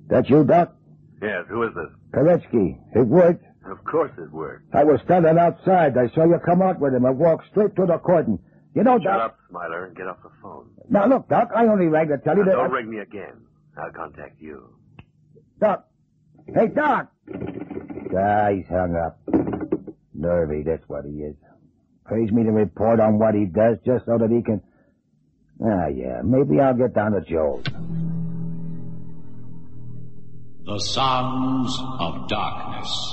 That you, Doc? Yes, who is this? Koretsky. It worked. Of course it worked. I was standing outside. I saw you come out with him and walk straight to the cordon. You know, Doc... Shut up, Smiler, and get off the phone. Now, look, Doc, I only rang to tell you that... Don't ring me again. I'll contact you. Doc. Hey, Doc! He's hung up. Nervy, that's what he is. Pays me to report on what he does just so that he can... yeah, maybe I'll get down to Joe's. The Sounds of Darkness.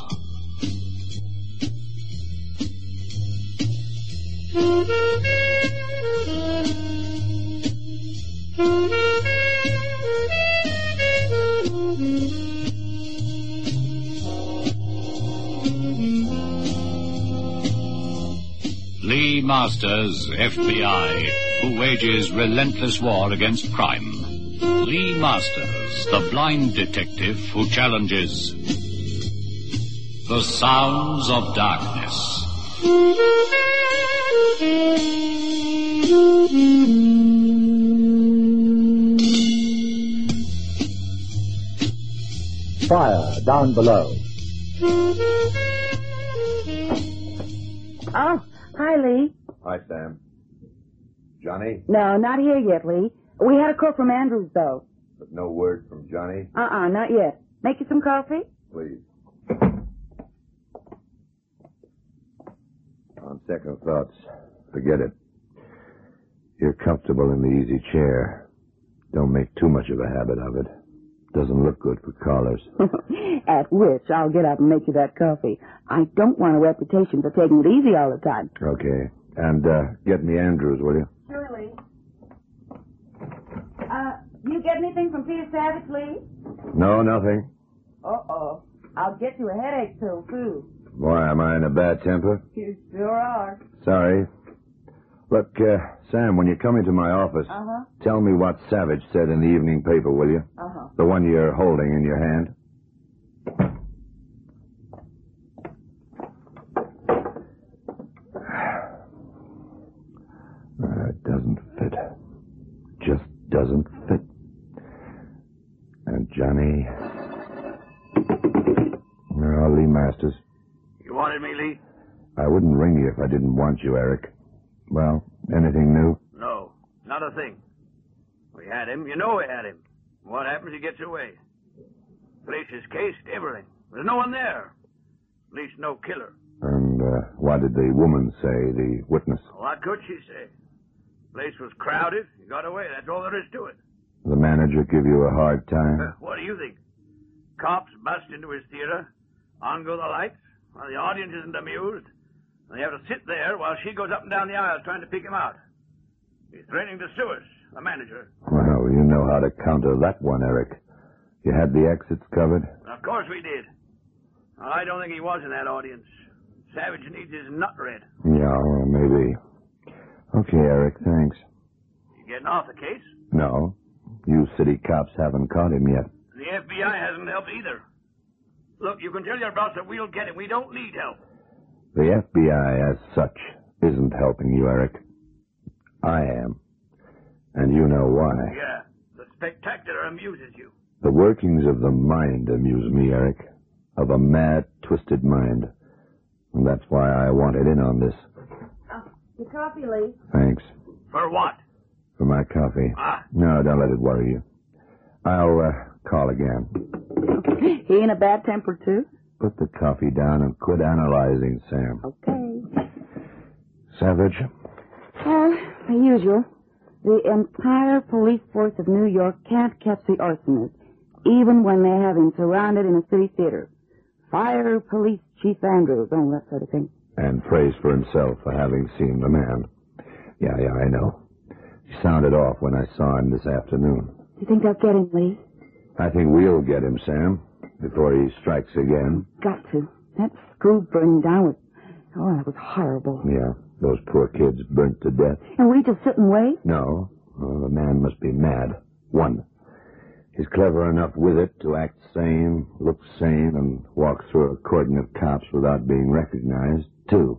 Lee Masters, FBI, who wages relentless war against crime. Lee Masters, the blind detective who challenges the sounds of darkness. Fire down below. Oh, hi, Lee. Hi, Sam. Johnny? No, not here yet, Lee. We had a call from Andrews, though. But no word from Johnny? Not yet. Make you some coffee? Please. On second thoughts, forget it. You're comfortable in the easy chair. Don't make too much of a habit of it. Doesn't look good for callers. At which I'll get up and make you that coffee. I don't want a reputation for taking it easy all the time. Okay. And get me Andrews, will you? Surely. You get anything from Peter Savage, Lee? No, nothing. Uh-oh. I'll get you a headache pill, too. Why, am I in a bad temper? You sure are. Sorry. Look, Sam, when you come into my office, tell me what Savage said in the evening paper, will you? The one you're holding in your hand. It doesn't fit. Just doesn't fit. And Johnny... Lee Masters. You wanted me, Lee? I wouldn't ring you if I didn't want you, Eric. Well, anything new? No, not a thing. We had him. You know we had him. What happens? He gets away. Place is cased, everything. There's no one there. At least no killer. And what did the woman say, the witness? What could she say? Place was crowded. He got away. That's all there is to it. The manager give you a hard time? What do you think? Cops bust into his theater. On go the lights. Well, the audience isn't amused. They have to sit there while she goes up and down the aisles trying to pick him out. He's threatening to sue us, the manager. Well, you know how to counter that one, Eric. You had the exits covered? Of course we did. Well, I don't think he was in that audience. Savage needs his nut read. Yeah, well, maybe. Okay, Eric, thanks. You getting off the case? No. You city cops haven't caught him yet. The FBI hasn't helped either. Look, you can tell your boss that we'll get him. We don't need help. The FBI, as such, isn't helping you, Eric. I am. And you know why. Yeah, the spectacular amuses you. The workings of the mind amuse me, Eric. Of a mad, twisted mind. And that's why I wanted in on this. Your coffee, Lee. Thanks. For what? For my coffee. No, don't let it worry you. I'll call again. He in a bad temper, too? Put the coffee down and quit analyzing, Sam. Okay. Savage? Well, the usual. The entire police force of New York can't catch the arsonist, even when they have him surrounded in a city theater. Fire Police Chief Andrews, all that sort of thing. And praise for himself for having seen the man. Yeah, I know. He sounded off when I saw him this afternoon. Do you think they'll get him, Lee? I think we'll get him, Sam, before he strikes again. Got to. That school burned down with... Oh, that was horrible. Yeah, those poor kids burnt to death. And we just sit and wait? No. Well, the man must be mad. One. He's clever enough with it to act sane, look sane, and walk through a cordon of cops without being recognized. Two.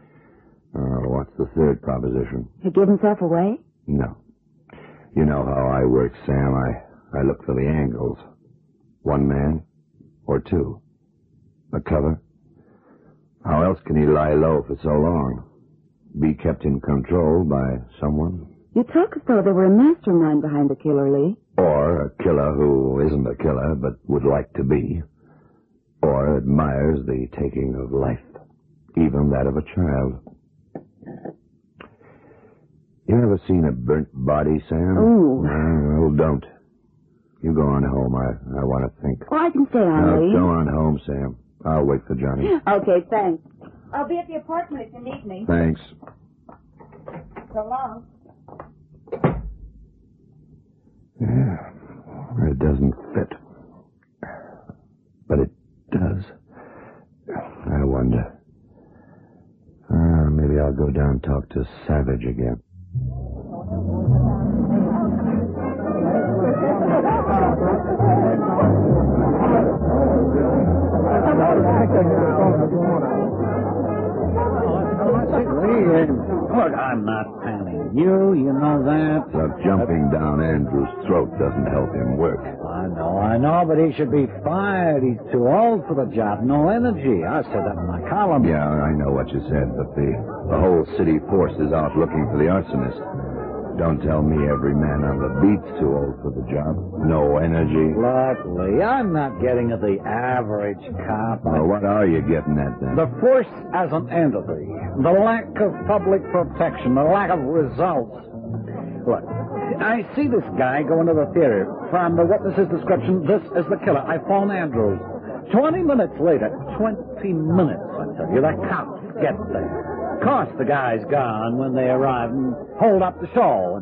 What's the third proposition? He give himself away? No. You know how I work, Sam. I look for the angles. One man or two? A cover? How else can he lie low for so long? Be kept in control by someone? You talk as though there were a mastermind behind the killer, Lee. Or a killer who isn't a killer but would like to be. Or admires the taking of life, even that of a child. You ever seen a burnt body, Sam? Ooh. No, don't. You go on home. I want to think. Oh, I can stay on, Lee. Go on home, Sam. I'll wait for Johnny. Okay, thanks. I'll be at the apartment if you need me. Thanks. So long. Yeah, it doesn't fit. But it does. I wonder. Maybe I'll go down and talk to Savage again. Look, I'm not panning you know that. So jumping down Andrew's throat doesn't help him work. I know, but he should be fired. He's too old for the job. No energy. I said that in my column. Yeah, I know what you said, but the whole city force is out looking for the arsonist. Don't tell me every man on the beat's too old for the job. No energy. Look, Lee, I'm not getting at the average cop. Well, what are you getting at then? The force as an entity. The lack of public protection. The lack of results. Look, I see this guy go into the theater. From the witness's description, this is the killer. I phone Andrews. 20 minutes later, 20 minutes, I tell you, the cops get there. Of course, the guy's gone when they arrive and hold up the show.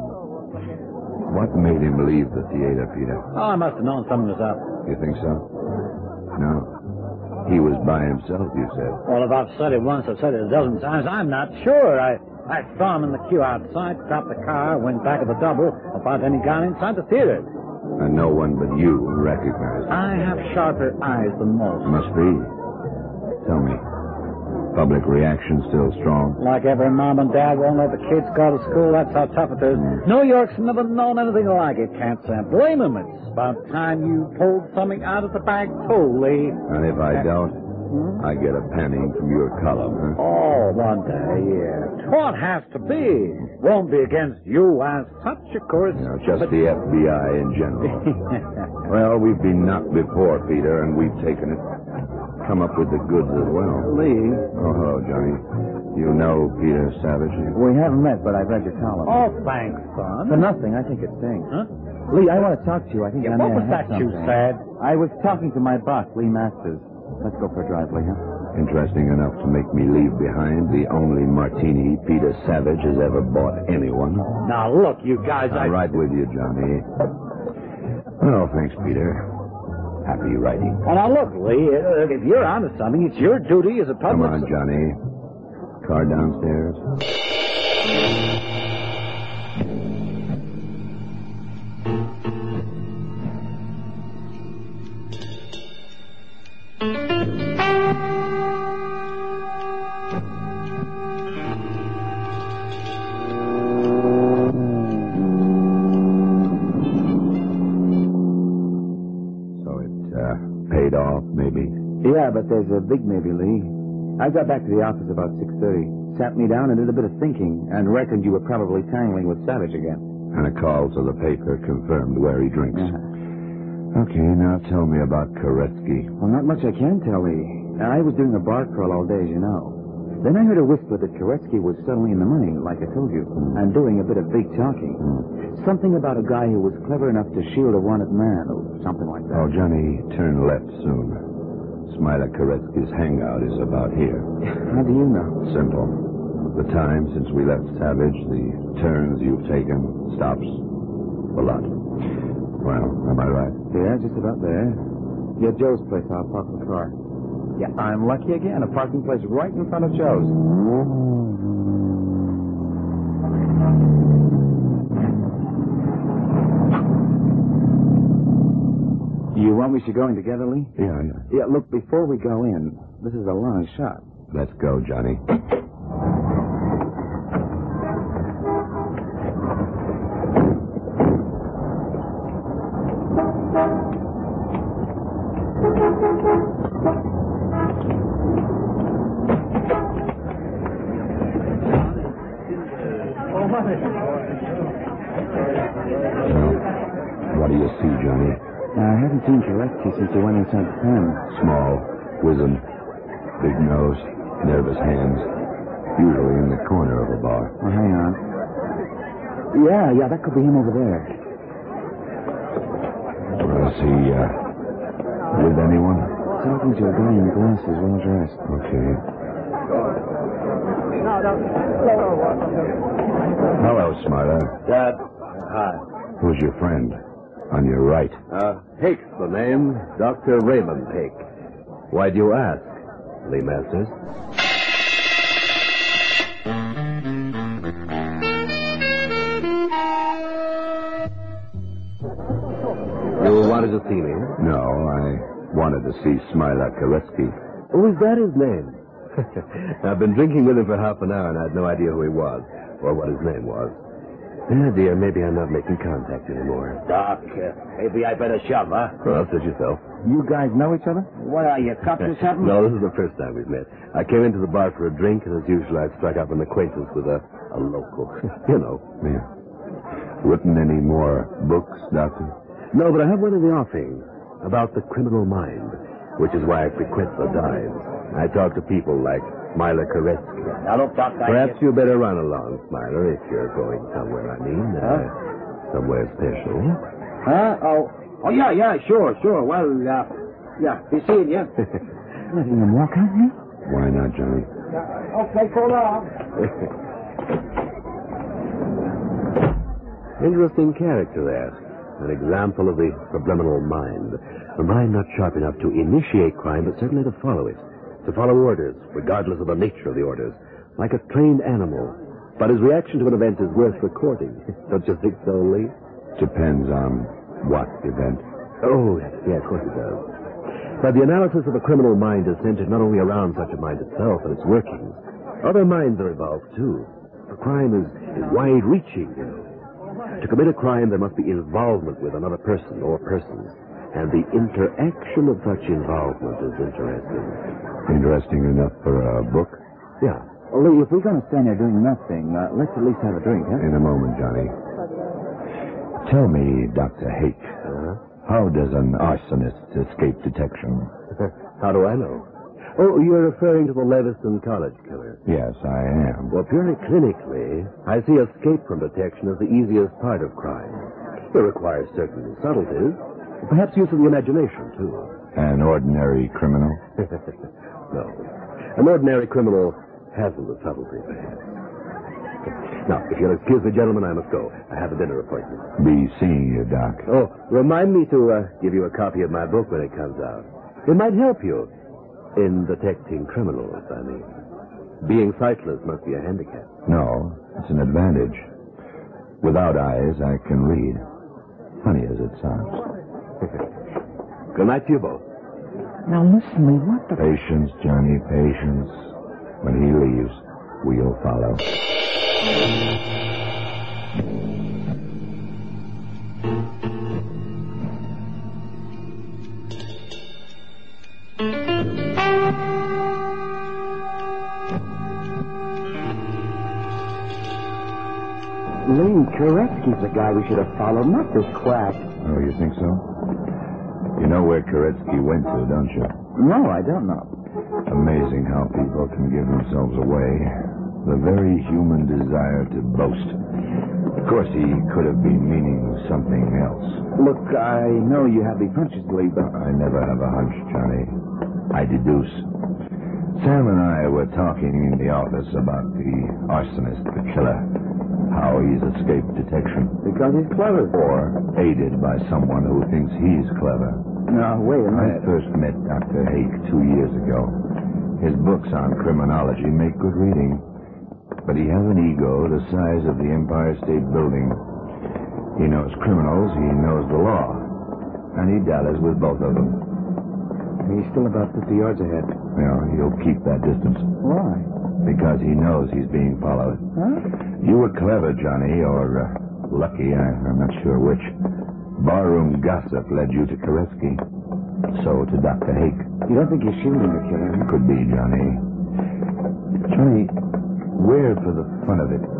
What made him leave the theater, Peter? Oh, I must have known something was up. You think so? No. He was by himself, you said. Well, if I've said it once, I've said it a dozen times. I'm not sure. I saw him in the queue outside, stopped the car, went back to the double, about then he gone inside the theater. And no one but you recognized him. I have sharper eyes than most. Must be. Tell me. Public reaction still strong? Like every mom and dad won't let the kids go to school, that's how tough it is. New York's never known anything like it, can't Sam. Blame him. It's about time you pulled something out of the bag, too, Lee. And if I don't, I get a panning from your column, huh? Oh, one day, yeah. What has to be? Won't be against you as such, of course. Just the FBI in general. Well, we've been knocked before, Peter, and we've taken it. Come up with the goods as well. Lee. Oh, hello, Johnny. You know Peter Savage? We haven't met, but I've read your column. Oh, thanks, son. For nothing. I think it stinks. Huh? Lee, I want to talk to you. I think I may what was have that you something. said? I was talking to my boss, Lee Masters. Let's go for a drive, Lee, huh? Interesting enough to make me leave behind the only martini Peter Savage has ever bought anyone. Now, look, you guys, I'm right with you, Johnny. Well, thanks, Peter. Happy writing. Well, now, look, Lee, if you're onto something, it's your duty as a public... Come on, Johnny. Car downstairs. Paid off, maybe. Yeah, but there's a big maybe, Lee. I got back to the office about 6:30, sat me down and did a bit of thinking, and reckoned you were probably tangling with Savage again. And a call to the paper confirmed where he drinks. Okay, now tell me about Koretsky. Well, not much I can tell, Lee. I was doing a bar crawl all day, as you know. Then I heard a whisper that Koretsky was suddenly in the money, like I told you, and doing a bit of big talking. Something about a guy who was clever enough to shield a wanted man, or something like that. Oh, Johnny, turn left soon. Smiler Koretsky's hangout is about here. How do you know? Simple. The time since we left Savage, the turns you've taken, stops, a lot. Well, am I right? Yeah, just about there. Yeah, Joe's place. I'll park the car. Yeah, I'm lucky again. A parking place right in front of Joe's. You want we should go in together, Lee? Yeah. Yeah, look, before we go in, this is a long shot. Let's go, Johnny. Well, what do you see, Johnny? I haven't seen Koretsky since he went inside the pen. Small, wizened, big nose, nervous hands. Usually in the corner of a bar. Oh, hang on. Yeah, that could be him over there. Is he, with anyone? Talking to a guy in glasses, well dressed. Okay. Hello, Smiler. Dad. Hi. Who's your friend? On your right. Hake's the name. Dr. Raymond Hake. Why do you ask, Lee Masters? You wanted to see me? No, I wanted to see Smiler Koretsky. Oh, is that his name? I've been drinking with him for half an hour and I had no idea who he was or what his name was. Ah, dear, maybe I'm not making contact anymore. Doc, maybe I better shove, huh? Well, suit yourself. You guys know each other? What are you, cops or something? No, this is the first time we've met. I came into the bar for a drink, and as usual, I struck up an acquaintance with a local. You know. Yeah. Written any more books, Doctor? No, but I have one in the offing about the criminal mind, which is why I frequent the dives. I talk to people like Smiler Koretsky. Now, look, Doc, Perhaps you better run along, Smiler, if you're going somewhere, somewhere special. Huh? Oh, yeah, sure. Well, be seeing you. Letting him walk out here? Why not, Johnny? Okay, so long. Interesting character there. An example of the subliminal mind. A mind not sharp enough to initiate crime, but certainly to follow it. To follow orders, regardless of the nature of the orders. Like a trained animal. But his reaction to an event is worth recording. Don't you think so, Lee? Depends on what event. Oh, yeah, of course it does. But the analysis of a criminal mind is centered not only around such a mind itself and its workings. Other minds are involved, too. For crime is wide-reaching, you know. To commit a crime, there must be involvement with another person or persons. And the interaction of such involvement is interesting. Interesting enough for a book? Yeah. Well, Lee, if we're going to stand there doing nothing, let's at least have a drink, huh? In a moment, Johnny. Tell me, Dr. Hake, how does an arsonist escape detection? How do I know? Oh, you're referring to the Leviston College killer. Yes, I am. Well, purely clinically, I see escape from detection as the easiest part of crime. It requires certain subtleties, perhaps use of the imagination, too. An ordinary criminal? No. An ordinary criminal hasn't the subtlety, perhaps. Now, if you'll excuse me, gentlemen, I must go. I have a dinner appointment. Be seeing you, Doc. Oh, remind me to give you a copy of my book when it comes out. It might help you in detecting criminals, I mean. Being sightless must be a handicap. No, it's an advantage. Without eyes, I can read. Funny as it sounds. Good night to you both. Now, listen, Lee, what the... Patience, Johnny, patience. When he leaves, we'll follow. Lee, Koretsky's the guy we should have followed, not this quack. Oh, you think so? You know where Koretsky went to, don't you? No, I don't know. Amazing how people can give themselves away. The very human desire to boast. Of course, he could have been meaning something else. Look, I know you have these hunches, Lee, but... I never have a hunch, Johnny. I deduce. Sam and I were talking in the office about the arsonist, the killer. How he's escaped detection. Because he's clever. Or aided by someone who thinks he's clever. No, wait a I minute. first met Dr. Hake 2 years ago. His books on criminology make good reading. But he has an ego the size of the Empire State Building. He knows criminals, he knows the law. And he dallies with both of them. He's still about 50 yards ahead. Well, he'll keep that distance. Why? Because he knows he's being followed. Huh? You were clever, Johnny, or lucky, I'm not sure which. Barroom gossip led you to Koretsky. So to Dr. Hake. You don't think he's shooting the killer? Could be, Johnny. Johnny, where, for the fun of it,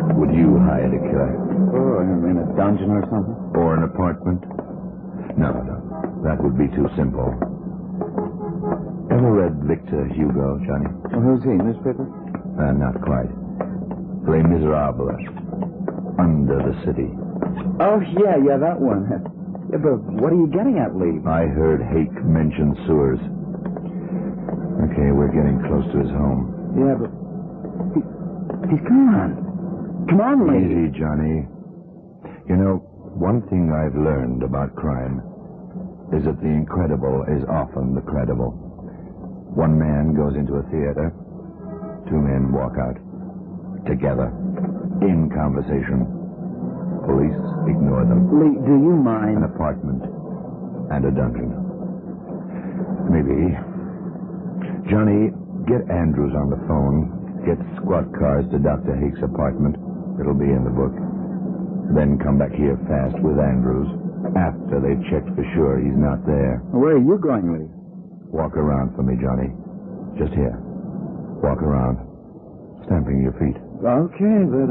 Would you hire a killer? Oh, in a dungeon or something? Or an apartment? No. That would be too simple. Ever read Victor Hugo, Johnny? Well, who's he? Newspaper? Not quite. Les Miserables. Under the City. Oh, yeah, that one. Yeah, but what are you getting at, Lee? I heard Hake mention sewers. Okay, we're getting close to his home. Yeah, but... Come on. Come on, Lee. Easy, Johnny. You know, one thing I've learned about crime is that the incredible is often the credible. One man goes into a theater. Two men walk out. Together. In conversation. Police ignore them. Lee, do you mind? An apartment and a dungeon. Maybe. Johnny, get Andrews on the phone. Get squad cars to Dr. Hake's apartment. It'll be in the book. Then come back here fast with Andrews after they've checked for sure he's not there. Where are you going, Lee? Walk around for me, Johnny. Just here. Walk around. Stamping your feet. Okay, but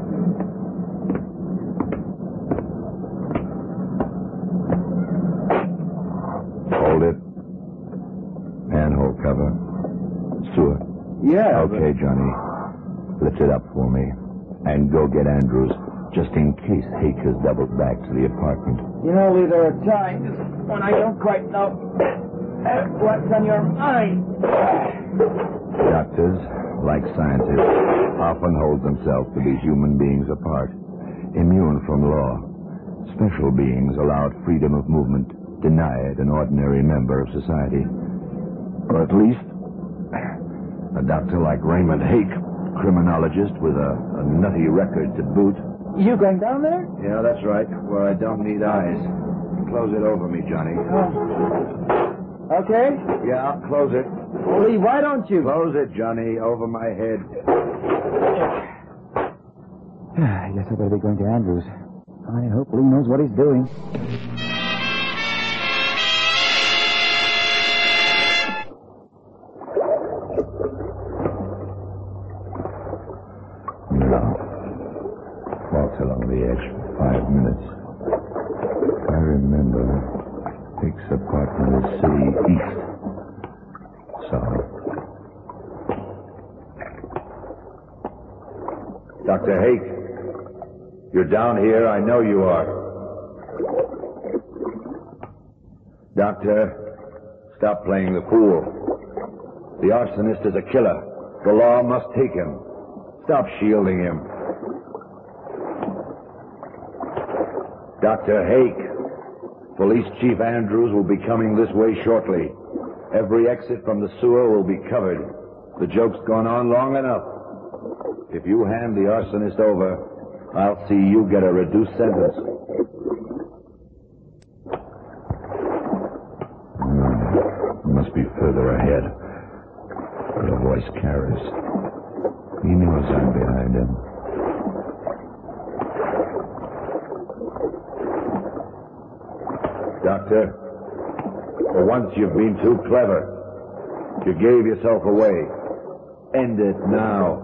Hold it. Manhole cover. Sewer. Yeah. Okay, Johnny. Lift it up for me. And go get Andrews, just in case Hake has doubled back to the apartment. You know, Lee, there are times when I don't quite know what's on your mind. Doctors, like scientists, often hold themselves to be human beings apart, immune from law. Special beings allowed freedom of movement, denied an ordinary member of society. Or at least, a doctor like Raymond Hake, criminologist with a nutty record to boot. You going down there? Yeah, that's right, where I don't need eyes. Close it over me, Johnny. Okay. Yeah, close it. Lee, why don't you? Close it, Johnny, over my head. I guess I better be going to Andrews. I hope Lee knows what he's doing. Now, walked along the edge for 5 minutes. I remember Hake's apartment is City East. Sorry. Dr. Hake, you're down here. I know you are. Doctor, stop playing the fool. The arsonist is a killer. The law must take him. Stop shielding him. Dr. Hake, Police Chief Andrews will be coming this way shortly. Every exit from the sewer will be covered. The joke's gone on long enough. If you hand the arsonist over, I'll see you get a reduced sentence. Must be further ahead. The voice carries. He knows I'm behind him. Doctor, for once you've been too clever. You gave yourself away. End it now.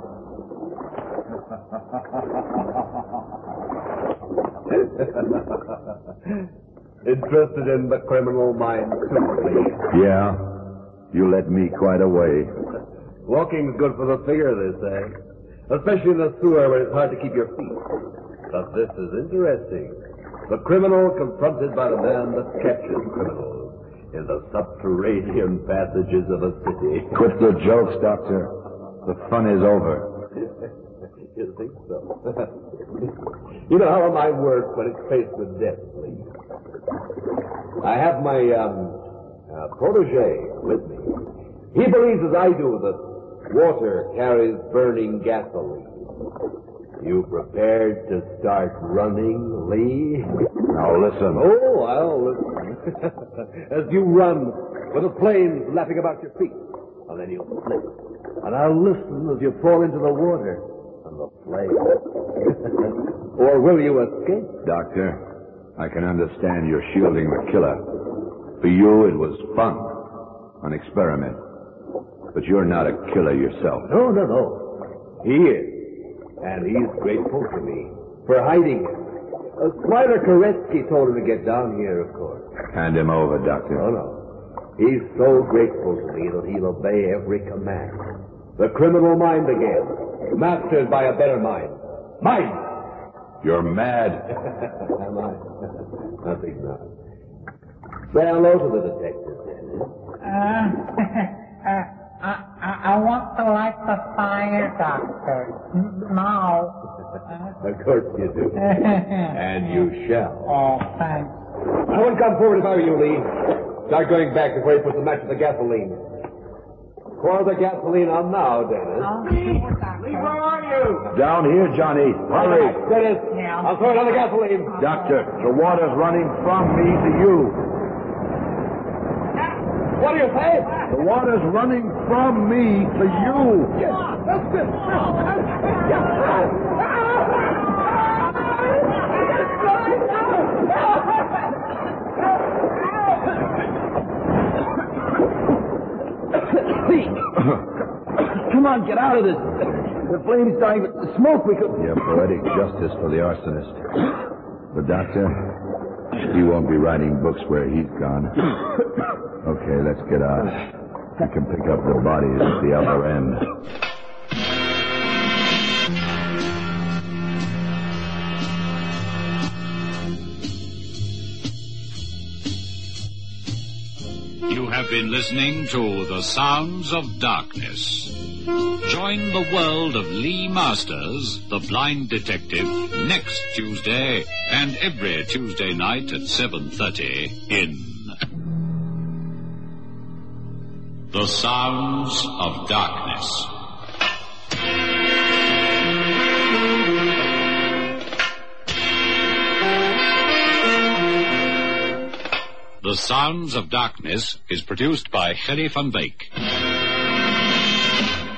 Interested in the criminal mind, too, Yeah, you led me quite a way. Walking's good for the figure, they say. Especially in the sewer where it's hard to keep your feet. But this is interesting. The criminal confronted by the man that catches criminals in the subterranean passages of a city. Quit the jokes, Doctor. The fun is over. You think so? You know how a mind works when it's faced with death, please. I have my protege with me. He believes, as I do, that water carries burning gasoline. You prepared to start running, Lee? Now listen. Oh, I'll listen. As you run, with the flames lapping about your feet, and then you'll slip. And I'll listen as you fall into the water and the flames. Or will you escape? Doctor, I can understand you're shielding the killer. For you, it was fun. An experiment. But you're not a killer yourself. No. He is. And he's grateful to me for hiding it. Squire Koretsky told him to get down here, of course. Hand him over, Doctor. Oh, no. He's so grateful to me that he'll obey every command. The criminal mind again, mastered by a better mind. Mind! You're mad. Am I? Nothing now. Say hello to the detective, Dennis. I want to light the fire, Doctor. Now. Of course you do. And you shall. Oh, thanks. I wouldn't come forward if I were you, Lee. Start going back before you put the match to the gasoline. Pour the gasoline on now, Dennis. Lee, where are you? Down here, Johnny. Hurry. Dennis, Yeah. I'll throw it on the gasoline. Doctor, the water's running from me to you. What do you say? The water's running from me to you. That's it. Come on, get out of this. The flame's dying, but the smoke we could... Yeah, poetic justice for the arsonist. The doctor, he won't be writing books where he's gone. Okay, let's get out. We can pick up the bodies at the other end. You have been listening to The Sounds of Darkness. Join the world of Lee Masters, the blind detective, next Tuesday and every Tuesday night at 7:30 in The Sounds of Darkness. The Sounds of Darkness is produced by Gerry van Beek.